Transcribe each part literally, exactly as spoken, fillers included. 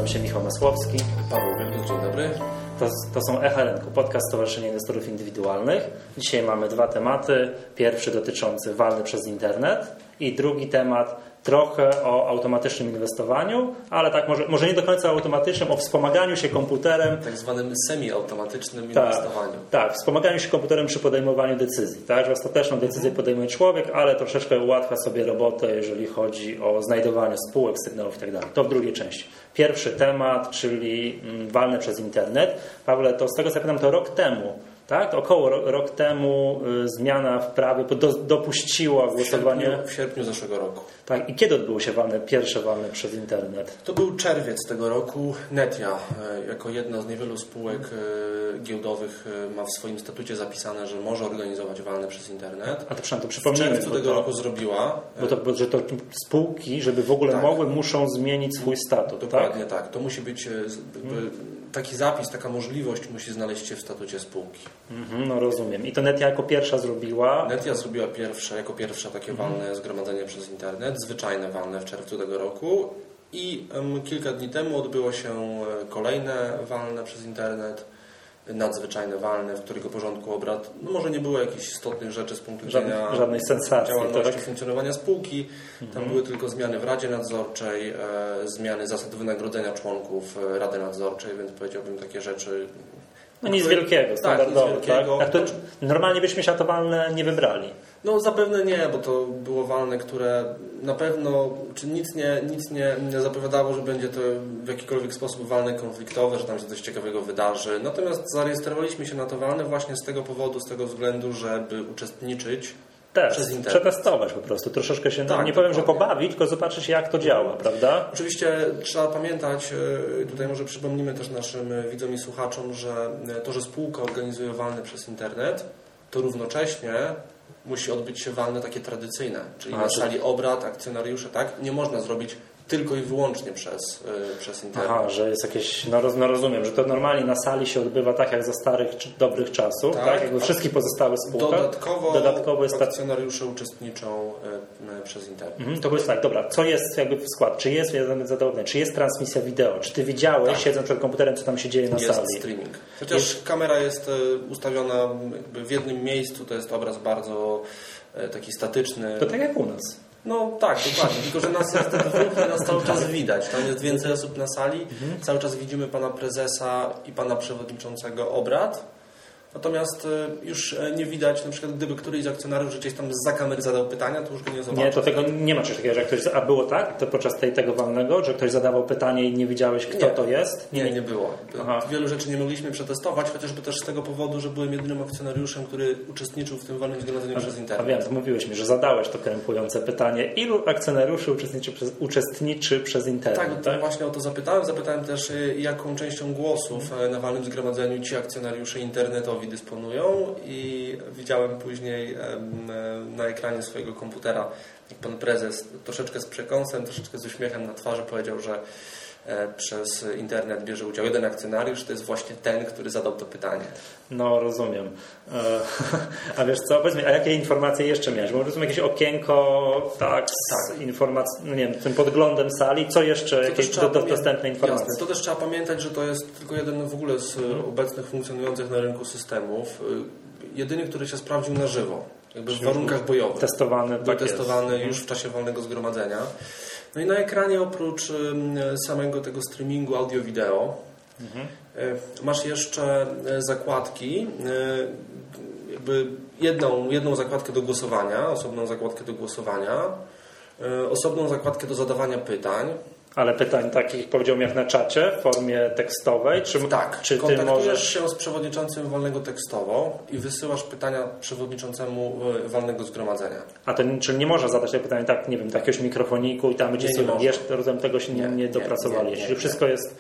się Michał Masłowski. Paweł Wielkus, dzień dobry. To, to są Echa Rynku, podcast Stowarzyszenia Inwestorów Indywidualnych. Dzisiaj mamy dwa tematy. Pierwszy dotyczący walny przez internet i drugi temat trochę o automatycznym inwestowaniu, ale tak może, może nie do końca automatycznym, o wspomaganiu się komputerem. Tak zwanym semi-automatycznym tak, inwestowaniu. Tak, wspomaganiu się komputerem przy podejmowaniu decyzji. Tak, że ostateczną decyzję podejmuje człowiek, ale troszeczkę ułatwia sobie robotę, jeżeli chodzi o znajdowanie spółek, sygnałów i tak dalej. To w drugiej części. Pierwszy temat, czyli walne przez internet. Pawle, to z tego co pamiętam, to rok temu, tak? Około rok temu y, zmiana w prawie do, dopuściła głosowanie. W sierpniu, w sierpniu zeszłego roku. Tak. I kiedy odbyły się walne, pierwsze walne przez internet? To był czerwiec tego roku. Netia y, jako jedna z niewielu spółek y, giełdowych y, ma w swoim statucie zapisane, że może organizować walne przez internet. A to przynajmniej to przypomnijmy. W czerwcu tego to, roku zrobiła. Bo to, bo, że to spółki, żeby w ogóle tak. mogły, muszą zmienić swój statut. Dokładnie tak. tak. To musi być y, hmm. taki zapis, taka możliwość musi znaleźć się w statucie spółki. Mhm, no rozumiem. I to Netia jako pierwsza zrobiła? Netia zrobiła pierwsze, jako pierwsza takie mhm. walne zgromadzenie przez internet, zwyczajne walne w czerwcu tego roku i um, kilka dni temu odbyło się kolejne walne przez internet, nadzwyczajne walne, w którego porządku obrad no może nie było jakichś istotnych rzeczy z punktu widzenia żadnej sensacji, działalności, tak? funkcjonowania spółki. Tam mhm. były tylko zmiany w Radzie Nadzorczej, e, zmiany zasad wynagrodzenia członków e, Rady Nadzorczej, więc powiedziałbym takie rzeczy. No nic wielkiego, standardowo. Tak, nic wielkiego. Tak? To normalnie byśmy się to walne nie wybrali. No zapewne nie, bo to było walne, które na pewno czy nic nie, nic nie, nie zapowiadało, że będzie to w jakikolwiek sposób walne konfliktowe, że tam się coś ciekawego wydarzy. Natomiast zarejestrowaliśmy się na to walne właśnie z tego powodu, z tego względu, żeby uczestniczyć Test, przez internet. Przetestować po prostu, troszeczkę się, tak, nie powiem, dokładnie. że pobawić, tylko zobaczyć jak to działa, prawda? Oczywiście trzeba pamiętać, tutaj może przypomnimy też naszym widzom i słuchaczom, że to, że spółka organizuje walne przez internet, to równocześnie musi odbyć się walne takie tradycyjne, czyli A, na sali czy... obrad, akcjonariusze, tak? Nie można zrobić tylko i wyłącznie przez, yy, przez internet. Aha, że jest jakieś, no, roz, no rozumiem, że to normalnie na sali się odbywa tak jak za starych, czy dobrych czasów, tak? tak? Jakby wszystkie pozostałe spółki. Dodatkowo, Dodatkowo jest akcjonariusze tak... uczestniczą yy, przez internet. Mhm, to jest tak, dobra, co jest jakby w skład? Czy jest, czy jest transmisja wideo? Czy ty widziałeś, tak. siedząc przed komputerem, co tam się dzieje na jest sali? Jest streaming. Chociaż jest... kamera jest ustawiona jakby w jednym miejscu, to jest obraz bardzo taki statyczny. To tak jak u nas. No tak, dokładnie, tylko że nas jest dwóch i nas cały czas widać. Tam jest więcej osób na sali, mhm. cały czas widzimy pana prezesa i pana przewodniczącego obrad. Natomiast już nie widać, na przykład gdyby któryś z akcjonariuszy gdzieś tam zza kamery zadał pytania, to już go nie zobaczy. Nie, to tego nie ma czegoś takiego, że ktoś... A było tak? To podczas tej, tego walnego, że ktoś zadawał pytanie i nie widziałeś, kto nie. to jest? Nie, nie, nie było. Aha. Wielu rzeczy nie mogliśmy przetestować, chociażby też z tego powodu, że byłem jedynym akcjonariuszem, który uczestniczył w tym walnym zgromadzeniu przez internet. A wiem, to mówiłeś mi, że zadałeś to krępujące pytanie. Ilu akcjonariuszy uczestniczy przez, uczestniczy przez internet? Tak, tak, właśnie o to zapytałem. Zapytałem też, jaką częścią głosów hmm. na walnym zgromadzeniu ci akcjonariusze internetowi dysponują. I widziałem później na ekranie swojego komputera, jak pan prezes troszeczkę z przekąsem, troszeczkę z uśmiechem na twarzy powiedział, że przez internet bierze udział jeden akcjonariusz, to jest właśnie ten, który zadał to pytanie. No, rozumiem. A wiesz co, powiedz mi, a jakie informacje jeszcze miałeś? Bo rozumiem jakieś okienko, tak, z tak. informacji, no nie wiem, tym podglądem sali, co jeszcze, to jakieś do, do, dostępne informacje? Jasne, to też trzeba pamiętać, że to jest tylko jeden w ogóle z hmm. obecnych funkcjonujących na rynku systemów. Jedyny, który się sprawdził na żywo, jakby w warunkach bojowych. Testowany, był testowany już w czasie walnego zgromadzenia. No i na ekranie oprócz samego tego streamingu audio-wideo mhm. masz jeszcze zakładki, jakby jedną, jedną zakładkę do głosowania, osobną zakładkę do głosowania, osobną zakładkę do zadawania pytań. Ale pytań takich, powiedziałbym, jak na czacie, w formie tekstowej? Czy, tak, czy ty kontaktujesz możesz... się z przewodniczącym walnego tekstowo i wysyłasz pytania przewodniczącemu walnego zgromadzenia. A to czyli nie można zadać tego pytania, tak, nie wiem, tak jakiegoś mikrofoniku i tam będzie sobie, jeszcze rozumiem, tego się nie, nie, nie dopracowali. Czyli wszystko jest...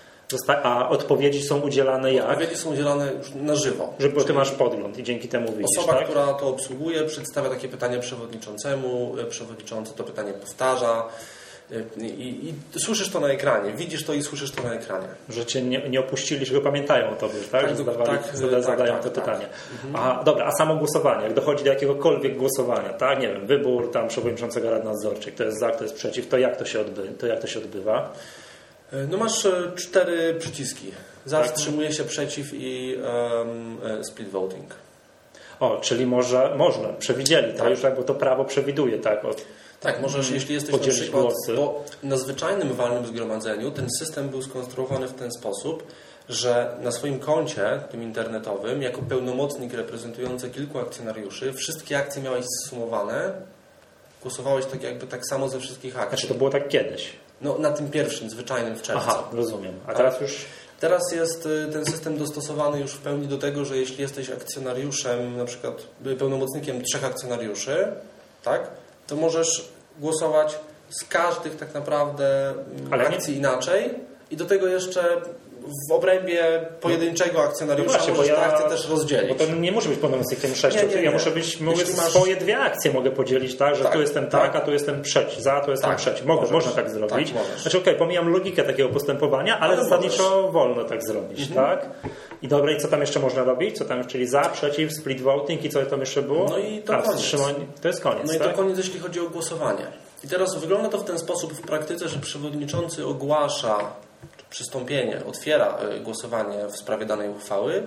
A odpowiedzi są udzielane jak? Odpowiedzi są udzielane już na żywo. Żeby, bo ty masz podgląd i dzięki temu widzisz, osoba, tak? która to obsługuje, przedstawia takie pytanie przewodniczącemu, przewodniczący to pytanie powtarza. I, i, I słyszysz to na ekranie, widzisz to i słyszysz to na ekranie. Że cię nie, nie opuścili, że go pamiętają o tobie, tak? tak, że zadawali, tak, zada, tak zadają tak, to tak, pytanie. Tak. Aha, dobra, a samo głosowanie, jak dochodzi do jakiegokolwiek głosowania, tak? Nie wiem, wybór tam przewodniczącego Rady Nadzorczej, kto jest za, kto jest przeciw, to jak to się odbywa? To jak to się odbywa? No masz cztery przyciski. Za, wstrzymuje się, przeciw i um, split voting. O, czyli może, można, przewidzieli, tak? Już jakby to prawo przewiduje, tak? Od, tak, możesz, jeśli jesteś na przykład, głosy. Bo na zwyczajnym walnym zgromadzeniu ten system był skonstruowany w ten sposób, że na swoim koncie, tym internetowym, jako pełnomocnik reprezentujący kilku akcjonariuszy, wszystkie akcje miałeś zsumowane, głosowałeś tak jakby tak samo ze wszystkich akcji. Znaczy to było tak kiedyś? No na tym pierwszym, zwyczajnym w czerwcu. Aha, rozumiem. A teraz już... Teraz jest ten system dostosowany już w pełni do tego, że jeśli jesteś akcjonariuszem, na przykład pełnomocnikiem trzech akcjonariuszy, tak, to możesz głosować z każdych tak naprawdę Ale akcji nie... inaczej i do tego jeszcze w obrębie pojedynczego akcjonariusza no właśnie, możesz ja, akcję też rozdzielić. Bo to nie może być pełnomocnikiem sześciu, nie, nie, nie. Ja muszę być, mogę masz... swoje dwie akcje mogę podzielić, tak, że tak, tu jestem tak, tak, a tu jestem przeciw, za, tu jestem tak, przeciw. Mogę, można tak zrobić. Tak, znaczy okej, okay, pomijam logikę takiego postępowania, ale, ale zasadniczo możesz. wolno tak zrobić, mhm. tak? I dobra, i co tam jeszcze można robić? Co tam, czyli za, przeciw, split voting i co tam jeszcze było? No i to a, koniec. To jest koniec, No i tak? to koniec, jeśli chodzi o głosowanie. I teraz wygląda to w ten sposób w praktyce, że przewodniczący ogłasza przystąpienie, otwiera głosowanie w sprawie danej uchwały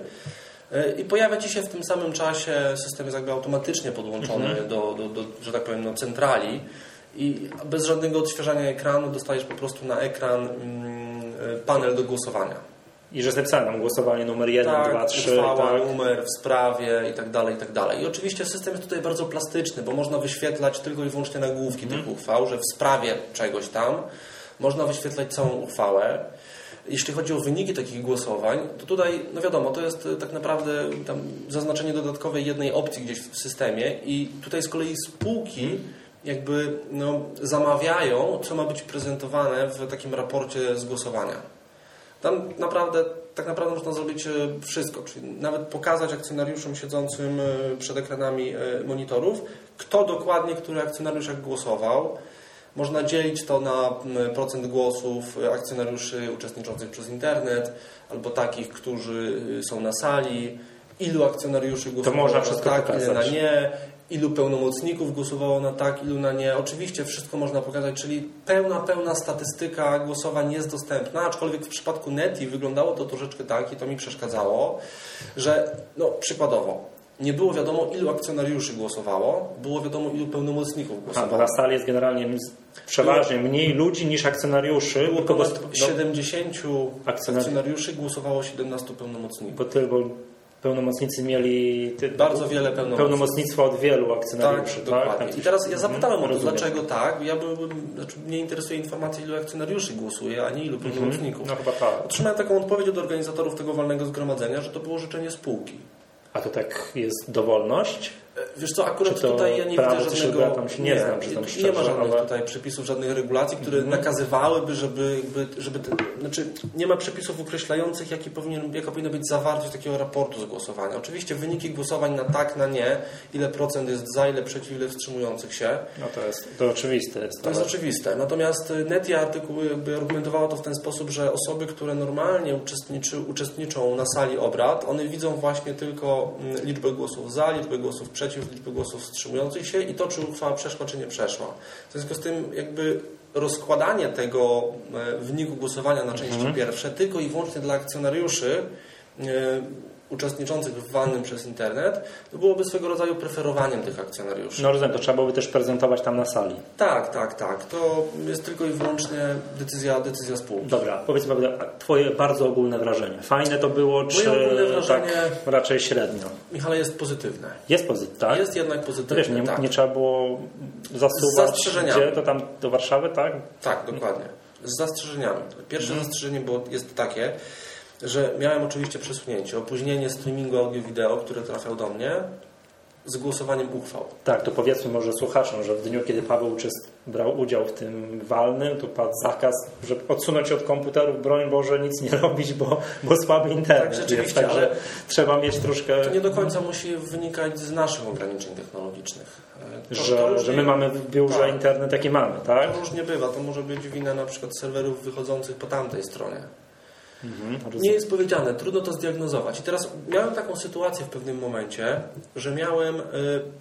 i pojawia Ci się w tym samym czasie, system jest jakby automatycznie podłączony mhm. do, do, do, że tak powiem, no, centrali i bez żadnego odświeżania ekranu dostajesz po prostu na ekran mm, panel do głosowania. I że zapisałem głosowanie numer jeden, tak, dwa, trzy. Uchwała, tak, numer w sprawie i tak dalej, i tak dalej. I oczywiście system jest tutaj bardzo plastyczny, bo można wyświetlać tylko i wyłącznie nagłówki mhm. tych uchwał, że w sprawie czegoś tam można wyświetlać całą uchwałę. Jeśli chodzi o wyniki takich głosowań, to tutaj, no wiadomo, to jest tak naprawdę tam zaznaczenie dodatkowej jednej opcji gdzieś w systemie i tutaj z kolei spółki jakby no, zamawiają, co ma być prezentowane w takim raporcie z głosowania. Tam naprawdę, tak naprawdę można zrobić wszystko, czyli nawet pokazać akcjonariuszom siedzącym przed ekranami monitorów, kto dokładnie, który akcjonariusz jak głosował. Można dzielić to na procent głosów akcjonariuszy uczestniczących przez internet albo takich, którzy są na sali, ilu akcjonariuszy głosowało na tak, ilu na nie, ilu pełnomocników głosowało na tak, ilu na nie. Oczywiście wszystko można pokazać, czyli pełna, pełna statystyka głosowań jest dostępna, aczkolwiek w przypadku Neti wyglądało to troszeczkę tak i to mi przeszkadzało, że no przykładowo nie było wiadomo, ilu akcjonariuszy głosowało, było wiadomo, ilu pełnomocników głosowało. A, bo na sali jest generalnie przeważnie mniej ludzi niż akcjonariuszy. Było ponad siedemdziesięciu akcjonariuszy, głosowało siedemnastu pełnomocników. Bo tylko pełnomocnicy mieli ty, bardzo wiele pełnomocnictw. pełnomocnictwa od wielu akcjonariuszy. Tak, tak? dokładnie. I teraz ja zapytałem hmm, o to, dlaczego tak. Ja byłem, znaczy mnie interesuje informacja, ilu akcjonariuszy głosuje, a nie ilu pełnomocników. No chyba tak. Otrzymałem taką odpowiedź od organizatorów tego walnego zgromadzenia, że to było życzenie spółki. A to tak jest dowolność? Wiesz co, akurat tutaj ja nie widzę żadnego... Tam się nie, nie znam, czy tam szczerze, nie ma żadnych ale... tutaj przepisów, żadnych regulacji, które mm. nakazywałyby, żeby... Jakby, żeby te, znaczy nie ma przepisów określających, jaki powinien, jaka powinna być zawartość takiego raportu z głosowania. Oczywiście wyniki głosowań na tak, na nie, ile procent jest za, ile przeciw, ile wstrzymujących się. No to jest to oczywiste. Jest to ale... jest oczywiste. Natomiast Netia artykuł jakby argumentowała to w ten sposób, że osoby, które normalnie uczestniczy, uczestniczą na sali obrad, one widzą właśnie tylko liczbę głosów za, liczbę głosów przeciw, liczbę głosów wstrzymujących się i to, czy uchwała przeszła, czy nie przeszła. W związku z tym jakby rozkładanie tego wyniku głosowania na części mhm. pierwsze tylko i wyłącznie dla akcjonariuszy uczestniczących w walnym przez internet, to byłoby swego rodzaju preferowaniem tych akcjonariuszy. No rozumiem, to trzeba byłoby też prezentować tam na sali. Tak, tak, tak. To jest tylko i wyłącznie decyzja, decyzja spółki. Dobra, powiedz mi, twoje bardzo ogólne wrażenie. Fajne to było, czy Moje ogólne wrażenie, tak raczej średnio? Michale, jest pozytywne. Jest pozytywne, tak? Jest jednak pozytywne, wiesz, nie, tak. nie trzeba było zasuwać, z zastrzeżeniami. Gdzie? To tam do Warszawy, tak? Tak, dokładnie. Z zastrzeżeniami. Pierwsze hmm. zastrzeżenie było, jest takie, że miałem oczywiście przesunięcie, opóźnienie streamingu audio-wideo, które trafiał do mnie z głosowaniem uchwał. Tak, to powiedzmy może słuchaczom, że w dniu, kiedy Paweł brał udział w tym walnym, to padł zakaz, żeby odsunąć się od komputerów, broń Boże, nic nie robić, bo, bo słaby internet. Tak, rzeczywiście, także ale trzeba mieć troszkę... To nie do końca musi wynikać z naszych ograniczeń technologicznych. To, że, to różnie, że my mamy w biurze tak, internet, jaki mamy, tak? To różnie bywa. To może być wina na przykład serwerów wychodzących po tamtej stronie. Mhm, nie jest powiedziane, trudno to zdiagnozować. I teraz miałem taką sytuację w pewnym momencie, że miałem, y,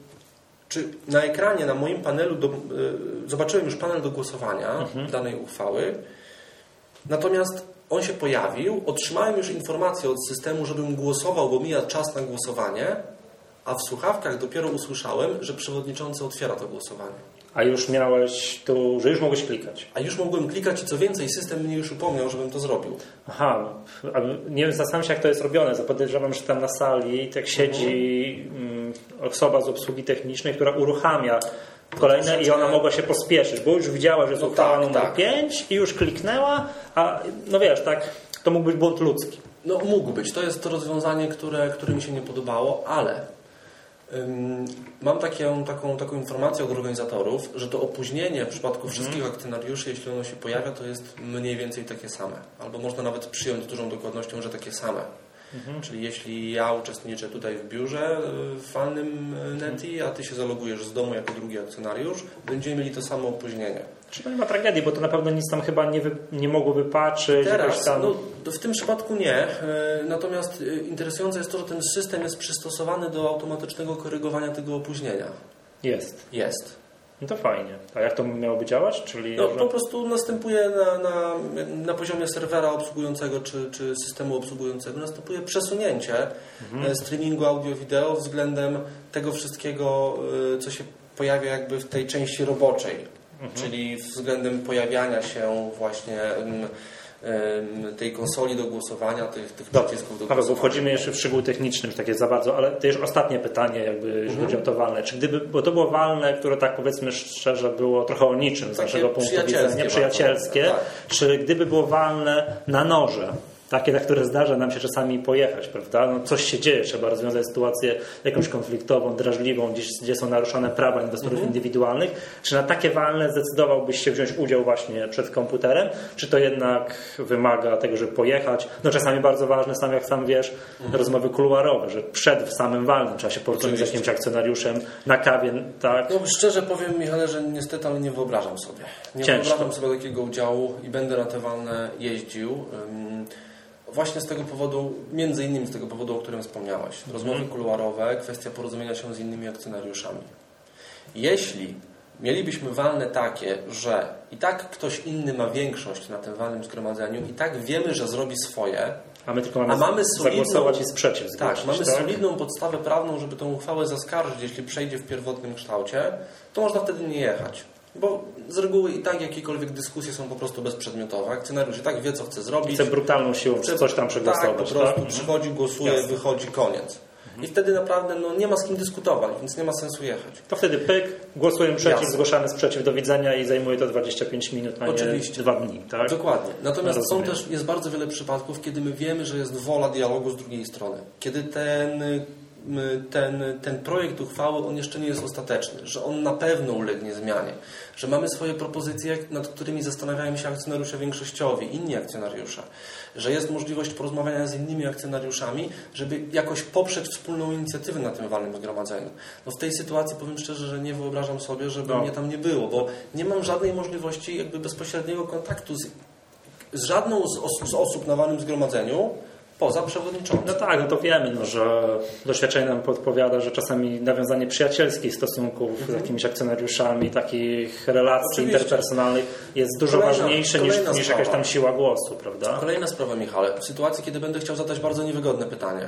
czy na ekranie, na moim panelu, do, y, zobaczyłem już panel do głosowania mhm. danej uchwały Natomiast on się pojawił, otrzymałem już informację od systemu, żebym głosował, bo mija czas na głosowanie, a w słuchawkach dopiero usłyszałem, że przewodniczący otwiera to głosowanie. A już miałeś tu, że już mogłeś klikać. A już mogłem klikać i co więcej, system mnie już upomniał, żebym to zrobił. Aha, nie wiem, zastanawiam się, jak to jest robione. Podejrzewam, że tam na sali tak siedzi mhm. osoba z obsługi technicznej, która uruchamia kolejne no i ona mogła się pospieszyć, bo już widziała, że jest no uchwała tak, numer tak. pięć i już kliknęła, a no wiesz, tak, to mógł być błąd ludzki. No mógł być. To jest to rozwiązanie, które, które mi się nie podobało, ale ym, mam takie, taką, taką informację od organizatorów, że to opóźnienie w przypadku wszystkich hmm. akcjonariuszy, jeśli ono się pojawia, to jest mniej więcej takie same. Albo można nawet przyjąć z dużą dokładnością, że takie same. Mhm. Czyli jeśli ja uczestniczę tutaj w biurze w walnym Neti, a Ty się zalogujesz z domu jako drugi akcjonariusz, będziemy mieli to samo opóźnienie. Czy to nie ma tragedii, bo to na pewno nic tam chyba nie, wy, nie mogłoby patrzeć. Teraz, tam... no, w tym przypadku nie. Natomiast interesujące jest to, że ten system jest przystosowany do automatycznego korygowania tego opóźnienia. Jest. Jest. No to fajnie. A jak to miałoby działać? Czyli no, że... po prostu następuje na, na, na poziomie serwera obsługującego czy, czy systemu obsługującego następuje przesunięcie mhm. streamingu audio-wideo względem tego wszystkiego, co się pojawia jakby w tej części roboczej. Mhm. Czyli względem pojawiania się właśnie tej konsoli do głosowania, tych, tych przycisków do głosowania. Bo wchodzimy jeszcze w szczegóły techniczne, już takie za bardzo, ale to już ostatnie pytanie, jakby, jeżeli mhm. chodzi o to walne. Czy gdyby, bo to było walne, które tak powiedzmy szczerze było trochę o niczym z naszego punktu widzenia, przyjacielskie, tak. Czy gdyby było walne na noże, takie, na które zdarza nam się czasami pojechać, prawda? No coś się dzieje, trzeba rozwiązać sytuację jakąś konfliktową, drażliwą, gdzieś, gdzie są naruszane prawa inwestorów mhm. indywidualnych. Czy na takie walne zdecydowałbyś się wziąć udział właśnie przed komputerem? Czy to jednak wymaga tego, żeby pojechać? No czasami bardzo ważne, sam jak sam wiesz, mhm. rozmowy kuluarowe, że przed samym walnym trzeba się porozumieć z jakimś akcjonariuszem na kawie, tak? No szczerze powiem, Michale, że niestety, ale nie wyobrażam sobie. Nie Ciężko. wyobrażam sobie takiego udziału i będę na te walne jeździł. Um, Właśnie z tego powodu, między innymi z tego powodu, o którym wspomniałeś. Rozmowy mm. kuluarowe, kwestia porozumienia się z innymi akcjonariuszami. Jeśli mielibyśmy walne takie, że i tak ktoś inny ma większość na tym walnym zgromadzeniu i tak wiemy, że zrobi swoje, a my tylko mamy, a mamy solidną, zagłosować i sprzeciw zgłosić, tak, mamy tak? solidną podstawę prawną, żeby tę uchwałę zaskarżyć, jeśli przejdzie w pierwotnym kształcie, to można wtedy nie jechać. Bo z reguły i tak jakiekolwiek dyskusje są po prostu bezprzedmiotowe. Akcjonariusz i tak wie, co chce zrobić. Chce brutalną siłą chce, coś tam przegłosować. Tak, po prostu tak? przychodzi, głosuje, Jasne. wychodzi, koniec. Mhm. I wtedy naprawdę no, nie ma z kim dyskutować, więc nie ma sensu jechać. To wtedy pyk, głosujemy przeciw, Jasne. zgłaszamy sprzeciw, do widzenia i zajmuje to dwadzieścia pięć minut, a Oczywiście. nie dwa dni. Tak? Dokładnie. Natomiast no, są też, jest bardzo wiele przypadków, kiedy my wiemy, że jest wola dialogu z drugiej strony. Kiedy ten... Ten, ten projekt uchwały, on jeszcze nie jest ostateczny, że on na pewno ulegnie zmianie, że mamy swoje propozycje, nad którymi zastanawiają się akcjonariusze większościowi, inni akcjonariusze, że jest możliwość porozmawiania z innymi akcjonariuszami, żeby jakoś poprzeć wspólną inicjatywę na tym walnym zgromadzeniu. No w tej sytuacji powiem szczerze, że nie wyobrażam sobie, żeby no. mnie tam nie było, bo nie mam żadnej możliwości jakby bezpośredniego kontaktu z, z żadną z, os- z osób na walnym zgromadzeniu, poza przewodniczącym. No tak, no to wiemy, no, że doświadczenie nam podpowiada, że czasami nawiązanie przyjacielskich stosunków mhm. z jakimiś akcjonariuszami, takich relacji Oczywiście. interpersonalnych jest dużo kolejna, ważniejsze kolejna niż, niż jakaś tam siła głosu, prawda? Kolejna sprawa, Michale. W sytuacji, kiedy będę chciał zadać bardzo niewygodne pytanie,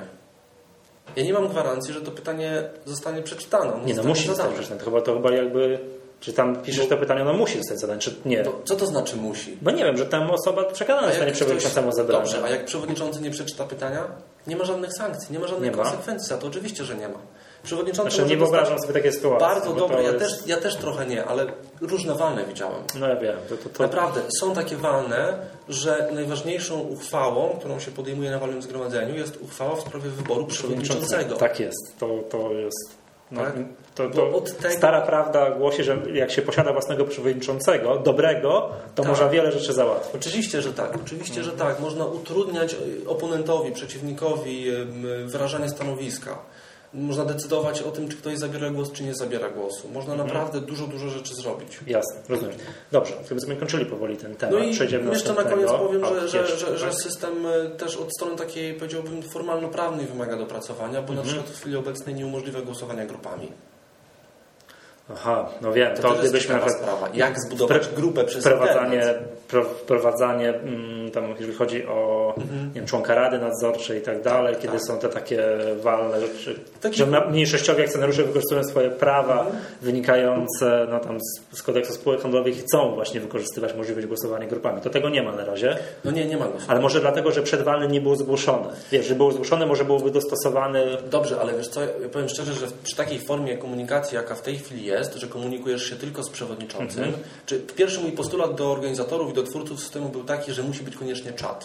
ja nie mam gwarancji, że to pytanie zostanie przeczytane. Nie, no musi zostać przeczytane. To chyba, to chyba jakby... Czy tam piszesz to pytanie, ono musi zostać zadane, czy nie? To, co to znaczy musi? Bo nie wiem, że tam osoba przekonana zostanie przewodniczącemu zebrania. Dobrze, a jak przewodniczący nie przeczyta pytania? Nie ma żadnych sankcji, nie ma żadnych nie konsekwencji. Ma? A to oczywiście, że nie ma. Przewodniczący znaczy, nie wyobrażam sobie takie sytuacje. Bardzo dobre, jest... ja, też, ja też trochę nie, ale różne walne widziałem. No ja wiem. To, to, to... Naprawdę, są takie walne, że najważniejszą uchwałą, którą się podejmuje na walnym zgromadzeniu, jest uchwała w sprawie wyboru przewodniczącego. Tak jest, to, to jest... No, tak? to, to tego... Stara prawda głosi, że jak się posiada własnego przewodniczącego, dobrego, to tak. można wiele rzeczy załatwić. Oczywiście, że tak. Oczywiście, mhm. że tak. Można utrudniać oponentowi, przeciwnikowi wyrażanie stanowiska. Można decydować o tym, czy ktoś zabiera głos, czy nie zabiera głosu. Można mhm. naprawdę dużo, dużo rzeczy zrobić. Jasne, rozumiem. Dobrze, gdybyśmy kończyli powoli ten temat. No i przejdziemy jeszcze na koniec powiem, że, że, jeszcze, że, tak? że system też od strony takiej, powiedziałbym, formalno-prawnej wymaga dopracowania, bo mhm. na przykład w chwili obecnej nie umożliwia głosowania grupami. Aha, no wiem, to, to gdybyśmy na sprawa. Jak zbudować wpr- grupę przez wprowadzanie, internet? wprowadzanie mm, tam, jeżeli chodzi o mhm. nie wiem, członka Rady Nadzorczej i tak dalej, tak, kiedy tak. są te takie walne rzeczy, Taki... że mniejszościowi akcjonariusze wykorzystują swoje prawa mhm. wynikające no, tam z, z kodeksu spółek handlowych i chcą właśnie wykorzystywać możliwość głosowania grupami. To tego nie ma na razie. No nie, nie ma głosowania. Ale może dlatego, że przedwalny nie był zgłoszony. Wiesz, że był zgłoszony, może byłby dostosowany. Dobrze, ale wiesz co, ja powiem szczerze, że przy takiej formie komunikacji, jaka w tej chwili jest, że komunikujesz się tylko z przewodniczącym, mhm. czy pierwszy mój postulat do organizatorów i do twórców systemu był taki, że musi być koniecznie czat.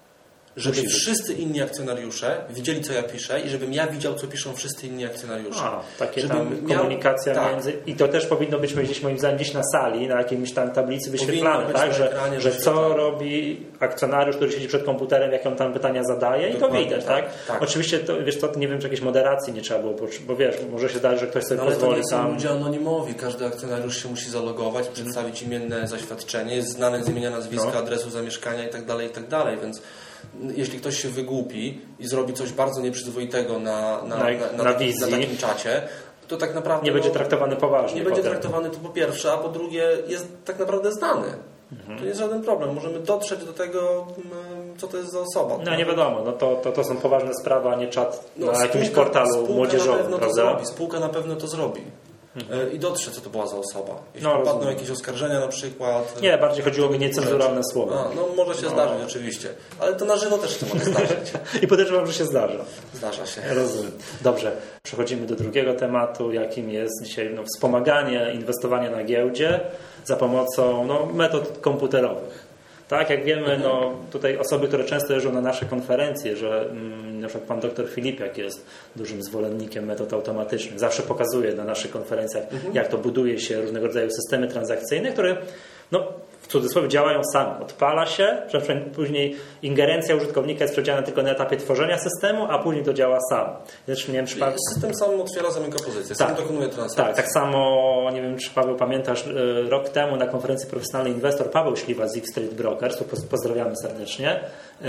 Żeby musi wszyscy być. inni akcjonariusze widzieli, co ja piszę i żebym ja widział, co piszą wszyscy inni akcjonariusze. A, takie tam komunikacja miał, między... Tak. I to też powinno być gdzieś, moim zdaniem, gdzieś na sali, na jakimś tam tablicy wyświetlane, tak? Że, ekranie, że co robi akcjonariusz, który siedzi przed komputerem, jak on tam pytania zadaje. Dokładnie, i to widać, tak? tak? tak. Oczywiście, to, wiesz co, nie wiem, czy jakiejś moderacji nie trzeba było, bo wiesz, może się zdarzyć, że ktoś sobie no, pozwoli ale to nie tam... są ludzie anonimowi. Każdy akcjonariusz się musi zalogować, hmm. przedstawić imienne zaświadczenie, jest znane z imienia, nazwiska, no. adresu zamieszkania i tak dalej, i tak dalej, więc jeśli ktoś się wygłupi i zrobi coś bardzo nieprzyzwoitego na, na, na, na, na, na takim czacie, to tak naprawdę... Nie będzie traktowany poważnie. Nie będzie traktowany to po pierwsze, a po drugie jest tak naprawdę znany. Mhm. To nie jest żaden problem. Możemy dotrzeć do tego, co to jest za osoba. No nie wiadomo, no to, to, to są poważne sprawy, a nie czat no, na spółka, jakimś portalu młodzieżowym. Na pewno prawda? to zrobi. Spółka na pewno to zrobi. Mhm. I dotrze, co to była za osoba. Jeśli no, padną jakieś oskarżenia na przykład... Nie, bardziej chodziło mi niecenzuralne słowa. A, no może się no. zdarzyć oczywiście, ale to na żywo też się może zdarzyć. I podejrzewam, że się zdarza. Zdarza się. Rozumiem. Dobrze, przechodzimy do drugiego tematu, jakim jest dzisiaj no, wspomaganie inwestowania na giełdzie za pomocą no, metod komputerowych. Tak, jak wiemy, no, tutaj osoby, które często jeżdżą na nasze konferencje, że mm, na przykład pan doktor Filipiak jest dużym zwolennikiem metod automatycznych. Zawsze pokazuje na naszych konferencjach, mhm. jak to buduje się różnego rodzaju systemy transakcyjne, które no, w cudzysłowie działają same. Odpala się, że później ingerencja użytkownika jest przewidziana tylko na etapie tworzenia systemu, a później to działa sam. Zresztą, nie wiem, czy Paweł... System sam otwiera, zamyka pozycję, sam tak, dokonuje transakcji. Tak, tak samo, nie wiem, czy Paweł pamiętasz, rok temu na konferencji Profesjonalny Inwestor Paweł Śliwa z X-Trade Brokers, tu pozdrawiamy serdecznie,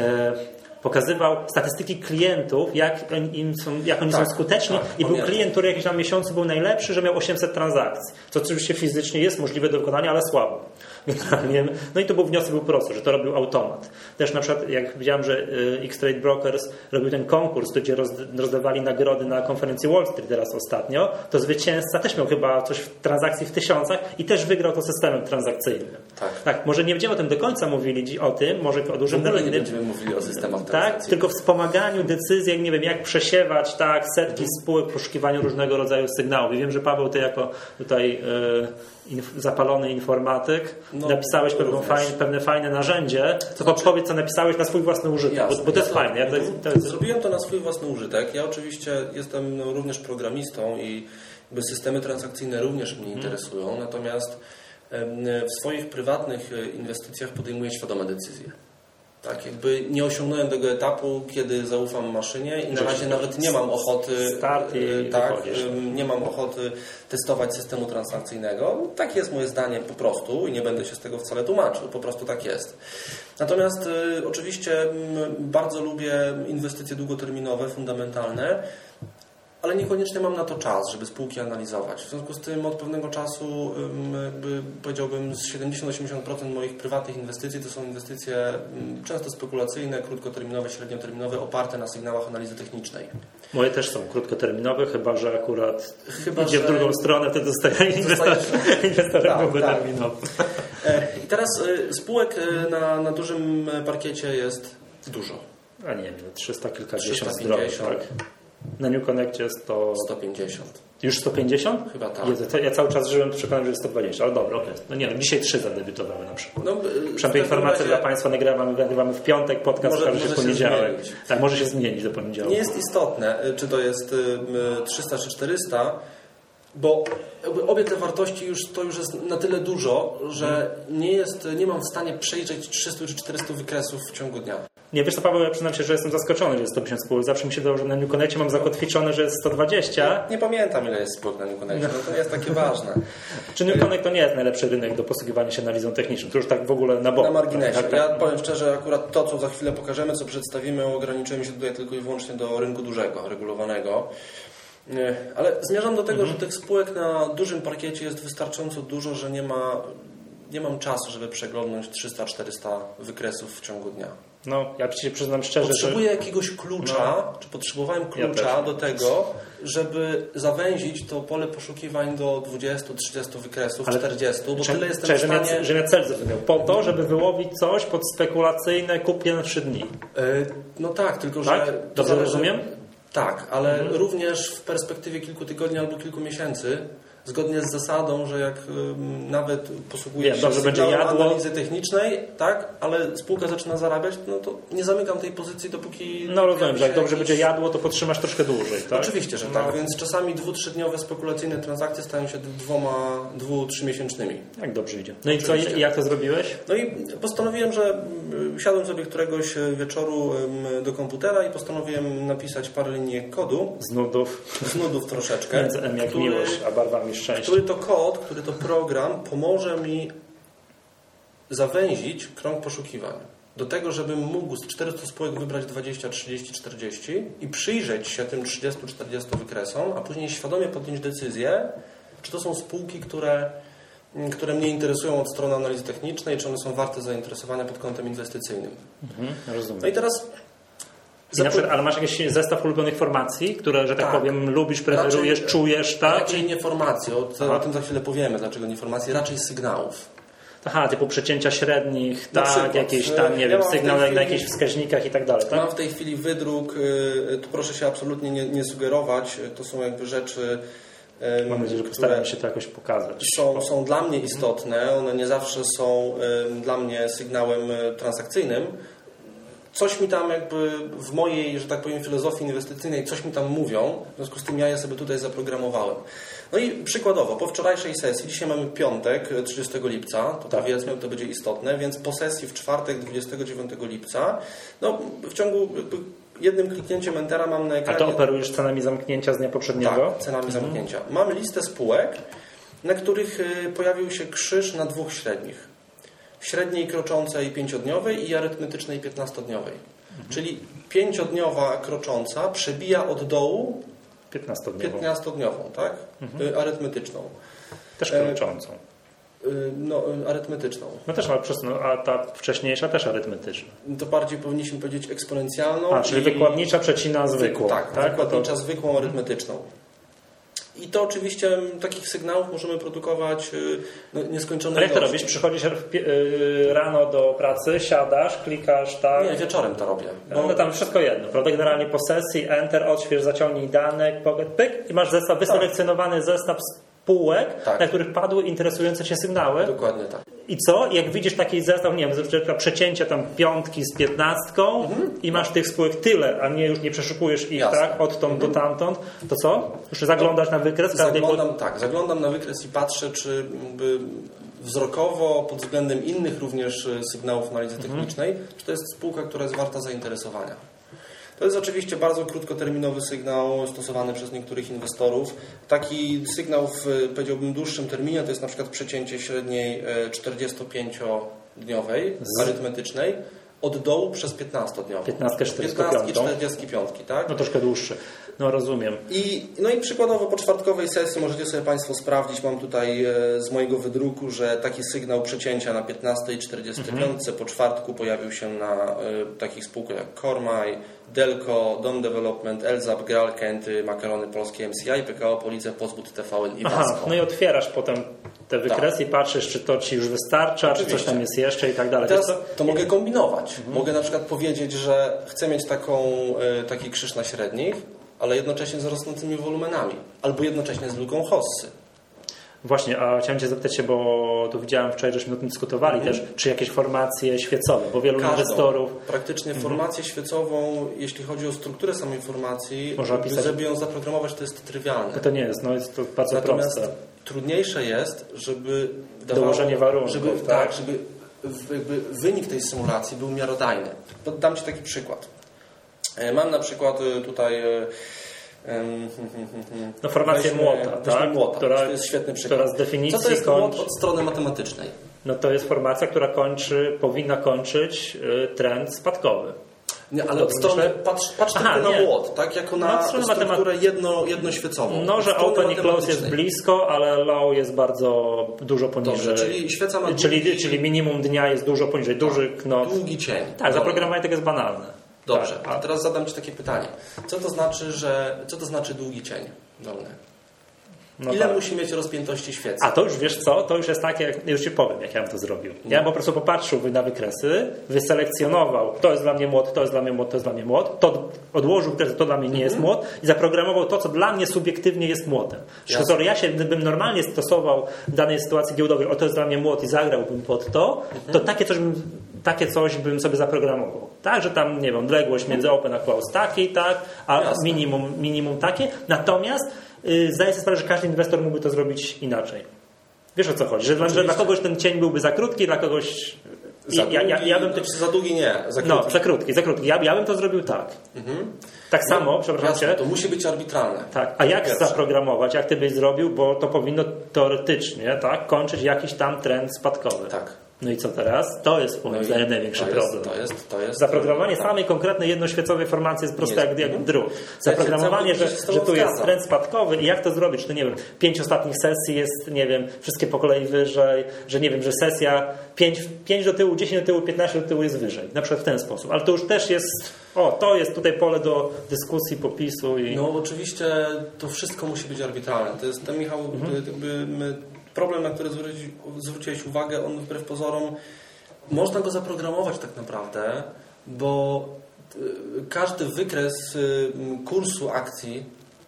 pokazywał statystyki klientów, jak, im są, jak oni tak, są skuteczni tak, i był pamiętam. klient, który jakiś tam miesiącu był najlepszy, że miał osiemset transakcji, co oczywiście fizycznie jest możliwe do wykonania, ale słabo. No i to był wniosek był prosty, że to robił automat. Też na przykład jak widziałem, że X-Trade Brokers robił ten konkurs, gdzie rozdawali nagrody na konferencji Wall Street teraz ostatnio, to zwycięzca też miał chyba coś w transakcji w tysiącach i też wygrał to systemem transakcyjnym. Tak. tak może nie będziemy o tym do końca mówili o tym, może o dużym... W ogóle nie będziemy mówili o systemach tak, tylko wspomaganiu decyzji, nie wiem, jak przesiewać tak, setki spółek w poszukiwaniu różnego rodzaju sygnałów. I wiem, że Paweł, ty jako tutaj e, inf, zapalony informatyk no, napisałeś pewną fajne, pewne fajne narzędzie. To znaczy, powiedz, co napisałeś na swój własny użytek, jasne, bo, bo to jest fajne. Ja to, to jest... Zrobiłem to na swój własny użytek. Ja oczywiście jestem no, również programistą i systemy transakcyjne również mnie interesują, hmm. natomiast w swoich prywatnych inwestycjach podejmuję świadome decyzje. Tak, jakby nie osiągnąłem tego etapu, kiedy zaufam maszynie i na razie nawet nie mam ochoty start i tak, nie mam ochoty testować systemu transakcyjnego. Tak jest moje zdanie po prostu i nie będę się z tego wcale tłumaczył, po prostu tak jest. Natomiast y, oczywiście y, bardzo lubię inwestycje długoterminowe, fundamentalne, ale niekoniecznie mam na to czas, żeby spółki analizować. W związku z tym od pewnego czasu jakby powiedziałbym z siedemdziesiąt do osiemdziesięciu procent moich prywatnych inwestycji to są inwestycje często spekulacyjne, krótkoterminowe, średnioterminowe, oparte na sygnałach analizy technicznej. Moje też są krótkoterminowe, chyba że akurat chyba, idzie że... w drugą stronę, wtedy zostaje inwestorem długoterminowym. Tak, tak. I teraz spółek na, na dużym parkiecie jest dużo. A nie wiem, trzysta kilkadziesiąt zdrowych, tak? Na New Connectie jest to... sto pięćdziesiąt. Już sto pięćdziesiąt? Chyba tak. Jezu, ja cały czas żyłem przekonany, że jest sto dwadzieścia, ale dobra, okej. Okay. No nie no, dzisiaj trzy zadebiutowały na przykład. No, przynajmniej informacje razie... dla Państwa nagrywamy, nagrywamy w piątek, podcast może, może się w poniedziałek. Tak, może się zmienić do poniedziałku. Nie jest istotne, czy to jest trzysta czy czterysta, bo obie te wartości już to już jest na tyle dużo, że nie, jest, nie mam w stanie przejrzeć trzystu czy czterystu wykresów w ciągu dnia. Nie, wiesz co, Paweł, ja przyznam się, że jestem zaskoczony, że jest sto pięćdziesiąt spółek. Zawsze mi się dało, że na New Connectie mam zakotwiczone, że jest sto dwadzieścia. Nie, nie pamiętam, ile jest spółek na New Connectie, no to nie jest takie ważne. Czy New Connect to nie jest najlepszy rynek do posługiwania się analizą techniczną? To już tak w ogóle na bok. Na marginesie. Tak, ja tak. powiem szczerze, akurat to, co za chwilę pokażemy, co przedstawimy, ograniczymy się tutaj tylko i wyłącznie do rynku dużego, regulowanego. Ale zmierzam do tego, mhm. że tych spółek na dużym parkiecie jest wystarczająco dużo, że nie ma, nie mam czasu, żeby przeglądnąć trzysta czterysta wykresów w ciągu dnia. No, ja ci przyznam szczerze, Potrzebuję że... jakiegoś klucza, no. czy potrzebowałem klucza ja do tego, żeby zawęzić to pole poszukiwań do dwudziestu, trzydziestu wykresów, ale czterdziestu, bo czy, tyle jestem czy, w stanie... Że ja cel zrozumiał. Po to, żeby wyłowić coś pod spekulacyjne kupię na trzy dni. Yy, no tak, tylko tak? że... Dobrze zależy... rozumiem? Tak, ale mhm. również w perspektywie kilku tygodni albo kilku miesięcy, zgodnie z zasadą, że jak um, nawet posługuje się sygnałem analizy technicznej, tak, ale spółka zaczyna zarabiać, no to nie zamykam tej pozycji, dopóki... No rozumiem, że jak dobrze jakiś... będzie jadło, to potrzymasz troszkę dłużej, tak? Oczywiście, że no. tak, więc czasami dwu, trzydniowe spekulacyjne transakcje stają się dwoma, dwu, trzymiesięcznymi. Jak dobrze idzie. No Oczywiście. i co, i jak to zrobiłeś? No i postanowiłem, że siadłem sobie któregoś wieczoru do komputera i postanowiłem napisać parę linii kodu. Z nudów. Z nudów troszeczkę. Między M jak który, miłość, a barwami szczęścia. Który to kod, który to program pomoże mi zawęzić krąg poszukiwań. Do tego, żebym mógł z czterystu spółek wybrać dwadzieścia, trzydzieści, czterdzieści i przyjrzeć się tym trzydziestu, czterdziestu wykresom, a później świadomie podjąć decyzję, czy to są spółki, które, które mnie interesują od strony analizy technicznej, czy one są warte zainteresowania pod kątem inwestycyjnym. Mhm, rozumiem. No i teraz... I na przykład, ale masz jakiś zestaw ulubionych formacji, które, że tak, tak powiem, lubisz, preferujesz, raczej, czujesz, tak? Raczej nie formacji, o, o tym za chwilę powiemy, dlaczego nie formacji, raczej sygnałów. Aha, typu przecięcia średnich, na tak, przykład, jakieś tam, nie ja wiem, sygnał chwili, na jakichś wskaźnikach i tak dalej, tak? Mam w tej chwili wydruk, tu proszę się absolutnie nie, nie sugerować, to są jakby rzeczy... Mam nadzieję, że postaram się to jakoś pokazać. Są, są dla mnie istotne, one nie zawsze są dla mnie sygnałem transakcyjnym. Coś mi tam jakby w mojej, że tak powiem, filozofii inwestycyjnej, coś mi tam mówią, w związku z tym ja je sobie tutaj zaprogramowałem. No i przykładowo, po wczorajszej sesji, dzisiaj mamy piątek, trzydziestego lipca, to tak. powiedzmy, to będzie istotne, więc po sesji w czwartek, dwudziestego dziewiątego lipca, no w ciągu jednym kliknięciem Entera mam na ekranie... A to operujesz cenami zamknięcia z dnia poprzedniego? Tak, cenami mhm. zamknięcia. Mam listę spółek, na których pojawił się krzyż na dwóch średnich. Średniej kroczącej pięciodniowej i arytmetycznej piętnastodniowej. Mhm. Czyli pięciodniowa krocząca przebija od dołu piętnastodniową, piętnastodniową tak? Mhm. Arytmetyczną. Też kroczącą. No, arytmetyczną. No też, ale przez, no, a ta wcześniejsza też arytmetyczna. To bardziej powinniśmy powiedzieć eksponencjalną. A, czyli i... wykładnicza przecina zwykłą. Tak, tak? wykładnicza to... zwykłą arytmetyczną. I to oczywiście takich sygnałów możemy produkować no, nieskończone ilości. Ale jak to robisz? Przychodzisz rano do pracy, siadasz, klikasz, tak? Nie, wieczorem to robię. Bo... No tam wszystko jedno, prawda? Generalnie po sesji, enter, odśwież, zaciągnij dane, pyk i masz zestaw, wyselekcjonowany tak. zestaw spółek, tak. na których padły interesujące Cię sygnały. Dokładnie tak. I co? Jak widzisz taki zestaw, nie wiem, przecięcia tam piątki z piętnastką mhm. i masz tych spółek tyle, a nie już nie przeszukujesz ich, Jasne. tak? Odtąd mhm. do tamtąd, to co? Już zaglądasz na wykres? Zaglądam, po... Tak, zaglądam na wykres i patrzę, czy jakby wzrokowo, pod względem innych również sygnałów analizy mhm. technicznej, czy to jest spółka, która jest warta zainteresowania. To jest oczywiście bardzo krótkoterminowy sygnał stosowany przez niektórych inwestorów. Taki sygnał w, powiedziałbym, dłuższym terminie to jest na przykład przecięcie średniej czterdziestopięciodniowej z arytmetycznej od dołu przez piętnastodniową. piętnastkę, czterdziestopięć. czterdzieści pięć, tak? No troszkę dłuższy. No rozumiem. I, no i przykładowo po czwartkowej sesji możecie sobie Państwo sprawdzić, mam tutaj z mojego wydruku, że taki sygnał przecięcia na piętnastej i czterdziestej piątej mhm. po czwartku pojawił się na y, takich spółkach jak Kormaj, Delco, Dom Development, Elzap, Gral, Kenty, Makarony Polskie, M C I, P K O, Police, Pozbud, T V N i Aha, no i otwierasz potem te wykresy tak. i patrzysz, czy to Ci już wystarcza, Oczywiście. czy coś tam jest jeszcze i tak dalej. Teraz to, to mogę kombinować. Mhm. Mogę na przykład powiedzieć, że chcę mieć taką, y, taki krzyż na średnich, ale jednocześnie z rosnącymi wolumenami. Albo jednocześnie z luką Hossy. Właśnie, a chciałem Cię zapytać się, bo tu widziałem wczoraj, żeśmy o tym dyskutowali mm. też, czy jakieś formacje świecowe, bo wielu Każdą, inwestorów... Praktycznie mm. formację świecową, jeśli chodzi o strukturę samej formacji, opisać... żeby ją zaprogramować, to jest trywialne. To, to nie jest, no jest to bardzo Natomiast proste. trudniejsze jest, żeby... Dawało, Dołożenie warunków, żeby, tak? tak, żeby jakby wynik tej symulacji był miarodajny. Dam Ci taki przykład. Mam na przykład tutaj... No formację weźmy, młota, weźmy tak? młota. Która, to jest świetny przykład. Która z definicji Co to jest kończy... młot od strony matematycznej? No to jest formacja, która kończy, powinna kończyć trend spadkowy. Nie, ale od strony, patrz, patrz Aha, tylko na młot, tak? Jako na no, strukturę jedno, jednoświecową. No, że open i close jest blisko, ale low jest bardzo dużo poniżej. Dobrze, czyli świeca ma długi... czyli, czyli minimum dnia jest dużo poniżej, tak, duży knot. Długi cień. Tak, zaprogramowanie tego jest banalne. Dobrze, tak. A teraz zadam Ci takie pytanie. Co to znaczy, że, co to znaczy długi cień dolny? No Ile tak. musi mieć rozpiętości świecy? A to już wiesz co? To już jest tak, jak już Ci powiem, jak ja bym to zrobił. Ja bym po prostu popatrzył na wykresy, wyselekcjonował, to jest dla mnie młot, to jest dla mnie młot, to jest dla mnie młot, to odłożył też, to dla mnie nie mm-hmm. jest młot i zaprogramował to, co dla mnie subiektywnie jest młotem. Skoro ja się bym normalnie stosował w danej sytuacji giełdowej, o to jest dla mnie młot i zagrałbym pod to, mm-hmm. to takie coś bym takie coś bym sobie zaprogramował. Tak, że tam, nie wiem, odległość między open a close takiej, tak, a minimum, minimum takie. Natomiast yy, zdaję sobie sprawę, że każdy inwestor mógłby to zrobić inaczej. Wiesz o co chodzi? Że, że dla kogoś ten cień byłby za krótki, dla kogoś... Za, ja, ja, ja bym to... za długi nie, za krótki. No, za krótki, za krótki. Ja, ja bym to zrobił tak. Mhm. Tak no, samo, przepraszam jasne, cię. To musi być arbitralne. Tak. A jak Pierwsze. zaprogramować, jak ty byś zrobił, bo to powinno teoretycznie, tak, kończyć jakiś tam trend spadkowy. Tak. No i co teraz? To jest moim zdaniem no największy to problem. Jest, to jest, to jest, Zaprogramowanie tak. samej konkretnej jednoświecowej formacji jest proste jak, jak drut. Zaprogramowanie, że, że tu jest trend spadkowy i jak to zrobić? Czy nie wiem, pięć ostatnich sesji jest, nie wiem, wszystkie po kolei wyżej, że nie wiem, że sesja pięć do tyłu, dziesięć do tyłu, piętnaście do tyłu jest wyżej. Na przykład w ten sposób. Ale to już też jest, o, to jest tutaj pole do dyskusji, popisu. I... No oczywiście to wszystko musi być arbitralne. To jest, to Michał, mhm. jakby my problem, na który zwróciłeś uwagę, on wbrew pozorom można go zaprogramować tak naprawdę, bo każdy wykres kursu akcji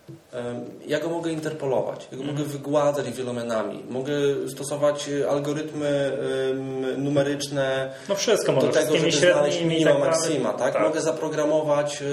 ja go mogę interpolować, ja go mm. mogę wygładzać wielomenami, mogę stosować algorytmy numeryczne no wszystko do tego, żeby znaleźć minima, tak maksima. Tak? Tak. Mogę zaprogramować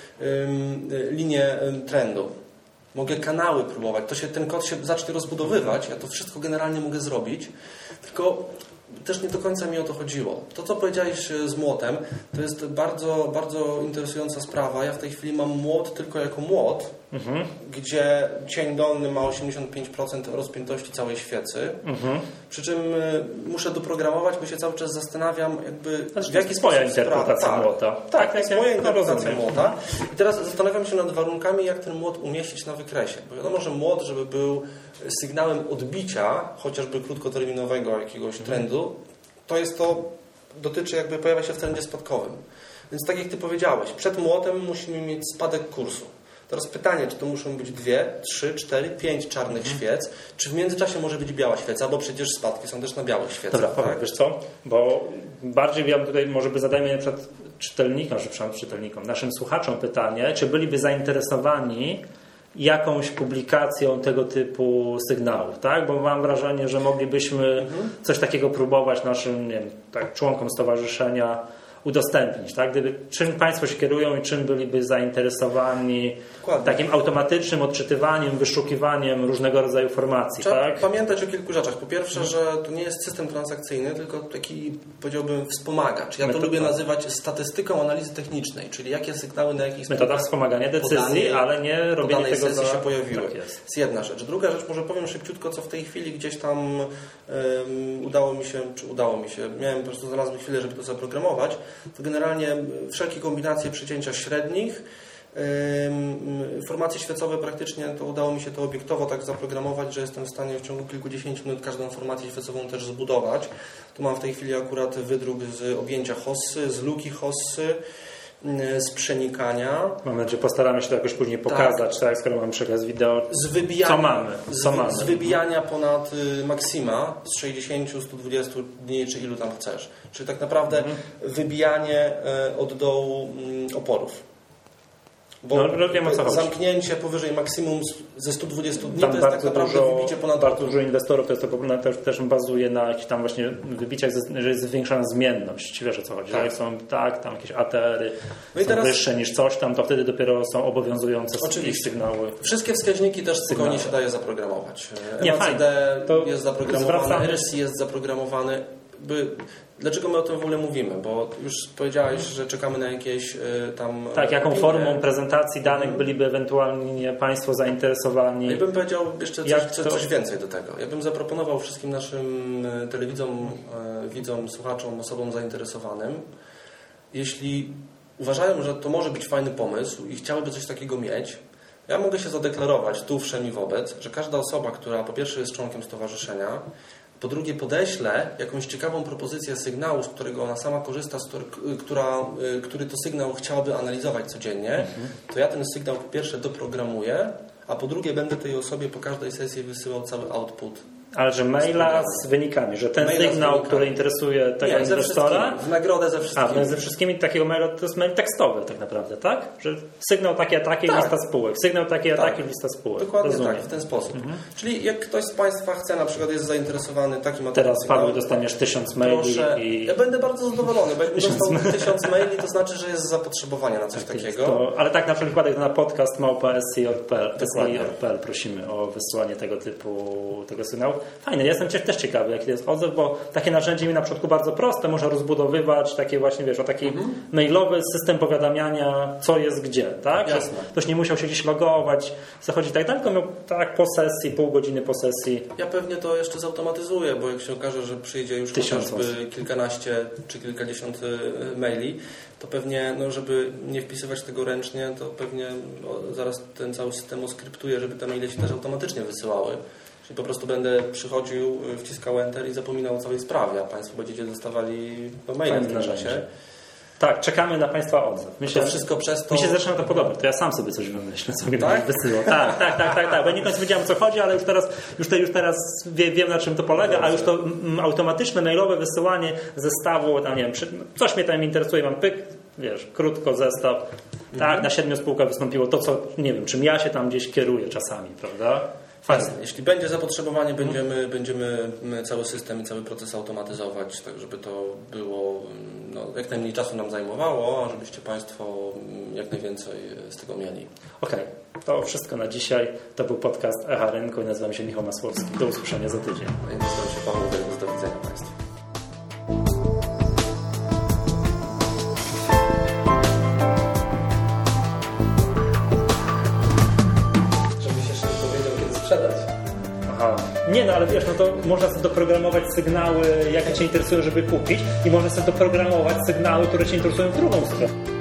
linię trendu. Mogę kanały próbować. To się, ten kod się zacznie rozbudowywać. Ja to wszystko generalnie mogę zrobić. Tylko też nie do końca mi o to chodziło. To, co powiedziałeś z młotem, to jest bardzo, bardzo interesująca sprawa. Ja w tej chwili mam młot tylko jako młot, mhm. gdzie cień dolny ma osiemdziesiąt pięć procent rozpiętości całej świecy. Mhm. Przy czym muszę doprogramować, bo się cały czas zastanawiam, jakby znaczy, w jaki sposób moja interpretacja tak, młota. Tak, tak, to jest moja interpretacja młota. I teraz zastanawiam się nad warunkami, jak ten młot umieścić na wykresie. Bo wiadomo, że młot, żeby był sygnałem odbicia, chociażby krótkoterminowego jakiegoś mhm. trendu, to jest to, dotyczy jakby pojawia się w trendzie spadkowym. Więc tak jak Ty powiedziałeś, przed młotem musimy mieć spadek kursu. Teraz pytanie, czy to muszą być dwie, trzy, cztery, pięć czarnych mhm. świec, czy w międzyczasie może być biała świeca, bo przecież spadki są też na białych świecach. Dobra, tak? Powiem, wiesz co, bo bardziej ja tutaj może by zadajmy przed czytelnikom, że przed czytelnikom, naszym słuchaczom pytanie, czy byliby zainteresowani jakąś publikacją tego typu sygnałów, tak? Bo mam wrażenie, że moglibyśmy mhm. coś takiego próbować naszym, nie wiem, tak, członkom stowarzyszenia udostępnić, tak? Gdyby, czym Państwo się kierują i czym byliby zainteresowani Dokładnie. takim automatycznym odczytywaniem, wyszukiwaniem różnego rodzaju formacji, Trzeba tak? pamiętać o kilku rzeczach. Po pierwsze, hmm. że to nie jest system transakcyjny, tylko taki, powiedziałbym, wspomagacz. Ja to Metoda. lubię nazywać statystyką analizy technicznej, czyli jakie sygnały na jakich Metoda wspomagania decyzji, danej, ale nie robienie po tego sesji za... się pojawiły. Tak jest. jest jedna rzecz. Druga rzecz, może powiem szybciutko, co w tej chwili gdzieś tam um, udało mi się, czy udało mi się, miałem po prostu znalazłem chwilę, żeby to zaprogramować, to generalnie wszelkie kombinacje przycięcia średnich, formacje świecowe praktycznie to udało mi się to obiektowo tak zaprogramować, że jestem w stanie w ciągu kilkudziesięciu minut każdą formację świecową też zbudować. Tu mam w tej chwili akurat wydruk z objęcia hossy, z luki hossy, z przenikania. Mam nadzieję, postaramy się to jakoś później pokazać, tak, tak skoro mamy przekaz wideo. Z wybijania, co mamy? Co z, mamy? z wybijania ponad maksima z sześćdziesięciu, stu dwudziestu dni, czy ilu tam chcesz. Czyli tak naprawdę mhm. wybijanie od dołu oporów. Bo no, wiem, o co zamknięcie powyżej maksimum ze stu dwudziestu dni tam to jest tak naprawdę dużo, wybicie ponad... Bardzo dużo inwestorów to jest to, też, też bazuje na jakichś tam właśnie wybiciach, że jest zwiększona zmienność. Wiesz o co chodzi? Tak. Że są tak, tam jakieś A T R-y no są teraz, wyższe niż coś tam, to wtedy dopiero są obowiązujące ich sygnały. Wszystkie wskaźniki też spokojnie się daje zaprogramować. Nie, M A C D jest zaprogramowany, R S I jest zaprogramowany. By, dlaczego my o tym w ogóle mówimy? Bo już powiedziałeś, że czekamy na jakieś y, tam... Tak, jaką opinie. Formą prezentacji danych byliby ewentualnie Państwo zainteresowani? Ja bym powiedział jeszcze coś, coś, coś więcej do tego. Ja bym zaproponował wszystkim naszym telewidzom, y, widzom, słuchaczom, osobom zainteresowanym, jeśli uważają, że to może być fajny pomysł i chciałyby coś takiego mieć, ja mogę się zadeklarować tu wszem i wobec, że każda osoba, która po pierwsze jest członkiem stowarzyszenia, po drugie podeśle jakąś ciekawą propozycję sygnału, z którego ona sama korzysta, z który, która, który to sygnał chciałaby analizować codziennie, mhm. to ja ten sygnał po pierwsze doprogramuję, a po drugie będę tej osobie po każdej sesji wysyłał cały output. Ale że maila z wynikami, że ten maila sygnał, który interesuje tego Nie, inwestora... w nagrodę ze wszystkimi. A, ze wszystkimi takiego maila to jest mail tekstowy tak naprawdę, tak? Że sygnał taki a taki, tak. lista spółek. Sygnał taki a taki, tak. lista spółek. Dokładnie Rozumiem. tak, w ten sposób. Mhm. Czyli jak ktoś z Państwa chce, na przykład jest zainteresowany takim materiałem... Teraz, Paweł, dostaniesz tysiąc maili proszę, i... Ja będę bardzo zadowolony, bo jak dostał tysiąc maili, to znaczy, że jest zapotrzebowanie na coś tak takiego. To, ale tak na przykład na podcast małpa s c kropka p l prosimy o wysłanie tego typu tego sygnału. Fajne, ja jestem też ciekawy, jaki to jest odzew, bo takie narzędzie mi na początku bardzo proste, można rozbudowywać takie właśnie, wiesz, o taki mhm. mailowy system powiadamiania, co jest gdzie, tak? Jasne. Ktoś nie musiał się gdzieś logować, zachodzić tak daleko, miał tak po sesji, pół godziny po sesji. Ja pewnie to jeszcze zautomatyzuję, bo jak się okaże, że przyjdzie już chociażby kilkanaście czy kilkadziesiąt maili, to pewnie, no, żeby nie wpisywać tego ręcznie, to pewnie no, zaraz ten cały system oskryptuje, żeby te maile się też automatycznie wysyłały. Czyli po prostu będę przychodził, wciskał Enter i zapominał o całej sprawie, a Państwo będziecie dostawali maile w tym czasie. Tak, czekamy na Państwa odzew. Myślę, to wszystko przez to... Mi się zaczyna to podobać, to ja sam sobie coś wymyślę, co mi tak? wysyłał. Tak, tak, tak, tak, tak. Bo nie końcu wiedziałem, o co chodzi, ale już teraz, już, te, już teraz wie, wiem, na czym to polega, a już to m, automatyczne mailowe wysyłanie zestawu, tam nie wiem, przy, coś mnie tam interesuje, mam pyk, wiesz, krótko zestaw. Tak, mhm. na siedmiu spółkach wystąpiło to, co, nie wiem, czym ja się tam gdzieś kieruję czasami, prawda? Fajnie. Jeśli będzie zapotrzebowanie, będziemy, będziemy cały system i cały proces automatyzować, tak żeby to było, no, jak najmniej czasu nam zajmowało, a żebyście Państwo jak najwięcej z tego mieli. Okej, okay. To wszystko na dzisiaj. To był podcast Echa Rynku i nazywam się Michał Masłowski. Do usłyszenia za tydzień. Ja nazywam się Paweł Delius. Do widzenia Państwu. Aha. Nie, no ale wiesz, no to można sobie doprogramować sygnały, jakie Cię interesują, żeby kupić i można sobie doprogramować sygnały, które Cię interesują w drugą stronę.